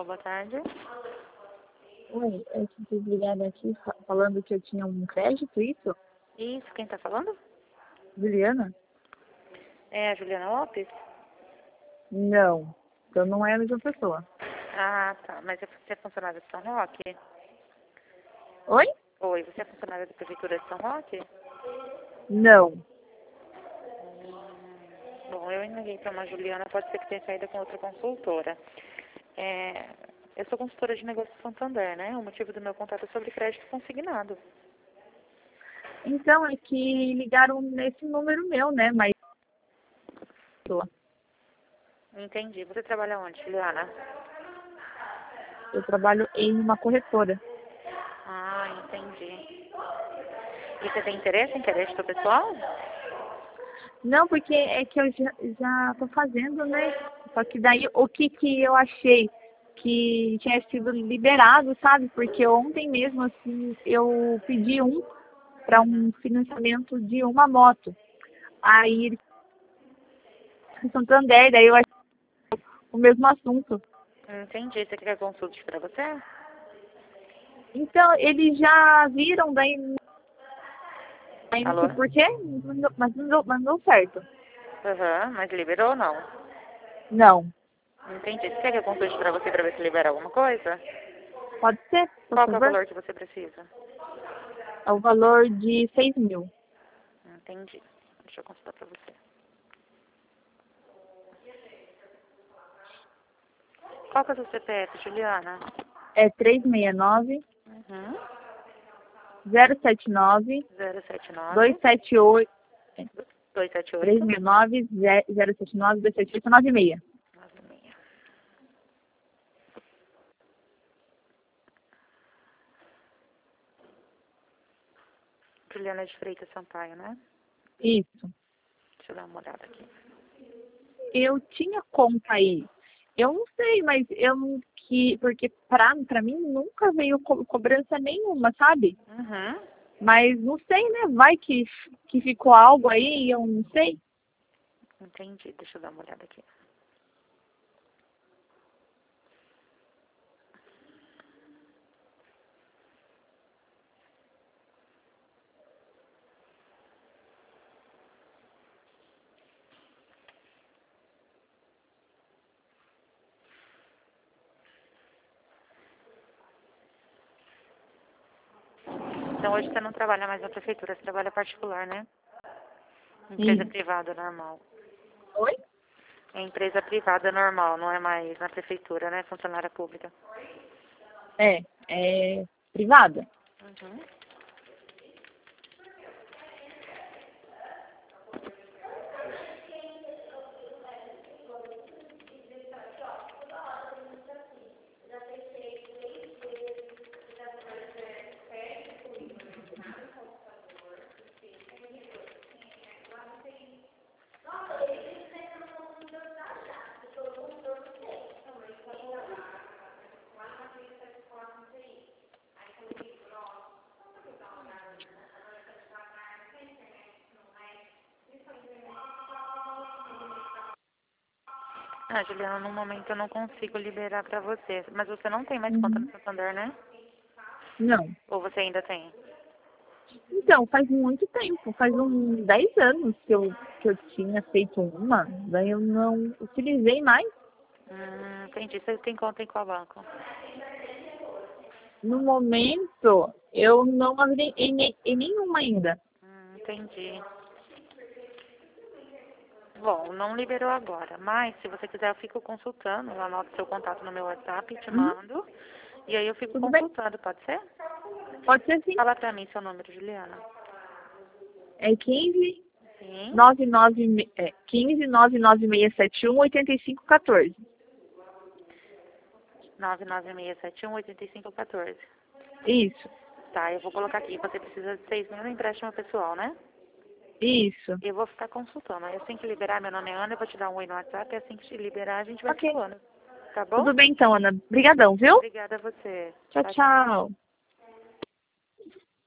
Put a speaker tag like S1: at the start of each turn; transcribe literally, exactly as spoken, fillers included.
S1: boa tarde.
S2: Oi, eu tinha ligado aqui fa- falando que eu tinha um crédito, isso?
S1: Isso, quem tá falando?
S2: Juliana?
S1: É a Juliana Lopes?
S2: Não, então não é a mesma pessoa.
S1: Ah, tá. Mas você é funcionária de São Roque?
S2: Oi?
S1: Oi, você é funcionária da Prefeitura de São Roque?
S2: Não.
S1: Hum, bom, eu ainda liguei para uma Juliana, pode ser que tenha saído com outra consultora. É, eu sou consultora de negócios Santander, né? O motivo do meu contato é sobre crédito consignado.
S2: Então é que ligaram nesse número meu, né? Mas
S1: Entendi. Você trabalha onde, Juliana?
S2: eu trabalho em uma corretora.
S1: Ah, entendi. E você tem interesse em crédito pessoal?
S2: Não, porque é que eu já, já tô fazendo, né? Só que daí o que que eu achei que tinha sido liberado, sabe? Porque ontem mesmo, assim, eu pedi um para
S1: Uhum.
S2: um financiamento de uma moto. Aí ele em Santander, daí eu achei o mesmo assunto.
S1: Entendi. Você quer que eu consulte para você?
S2: Então, eles já viram, daí, daí não sei
S1: Alô?
S2: porquê, mas não, mas não deu, mas não deu certo.
S1: Aham, mas liberou ou não?
S2: Não.
S1: Entendi. Você quer que eu consulte para você para ver se libera alguma coisa?
S2: Pode ser, por
S1: Qual que é o
S2: favor?
S1: valor que você precisa?
S2: É o valor de seis mil.
S1: Entendi. Deixa eu consultar para você. Qual que é o seu C P F, Juliana?
S2: É três seis nove,
S1: Uhum.
S2: zero sete nove,
S1: zero sete
S2: dois
S1: nove,
S2: sete oito,
S1: dois sete
S2: três
S1: oito,
S2: seis nove, zero sete nove, dois sete oito, nove seis.
S1: nove seis. Juliana de Freitas Sampaio, né?
S2: Isso.
S1: Deixa eu dar uma olhada aqui.
S2: Eu tinha conta aí. Eu não sei, mas eu não que porque pra, pra mim nunca veio co- cobrança nenhuma, sabe?
S1: Uhum.
S2: Mas não sei, né? Vai que, que ficou algo aí, eu não sei.
S1: Entendi. Deixa eu dar uma olhada aqui. Então hoje você não trabalha mais na prefeitura, você trabalha particular, né? Empresa
S2: Sim.
S1: privada normal.
S2: Oi?
S1: É empresa privada normal, não é mais na prefeitura, né? Funcionária pública.
S2: É, é privada.
S1: Uhum. Ah, Juliana, no momento eu não consigo liberar pra você. Mas você não tem mais conta no
S2: Uhum.
S1: Santander, né?
S2: Não.
S1: Ou você ainda tem?
S2: Então, faz muito tempo, faz uns dez anos que eu, que eu tinha feito uma, daí eu não utilizei mais.
S1: Hum, entendi. Você tem conta em qual banco?
S2: No momento, eu não abri em, ne- em nenhuma ainda.
S1: Hum, entendi. Bom, não liberou agora, mas se você quiser eu fico consultando, eu anoto seu contato no meu WhatsApp, te
S2: Uhum.
S1: mando, e aí eu fico
S2: Tudo bem?
S1: consultando, pode ser?
S2: Pode ser sim.
S1: Fala pra mim seu número, Juliana.
S2: É quinze,
S1: Sim,
S2: nove nove, é, quinze, nove nove seis sete um, oito cinco um quatro.
S1: nove nove seis sete um, oito cinco um quatro.
S2: Isso,
S1: Tá, eu vou colocar aqui, você precisa de seis mil no empréstimo pessoal, né?
S2: isso.
S1: Eu vou ficar consultando, aí assim que liberar, meu nome é Ana, eu vou te dar um oi no WhatsApp, e assim que te liberar a gente vai se
S2: Ok.
S1: falando, tá bom?
S2: Tudo bem então, Ana. Obrigadão, viu?
S1: Obrigada a você.
S2: Tchau,
S1: Tchau, tchau.
S2: tchau.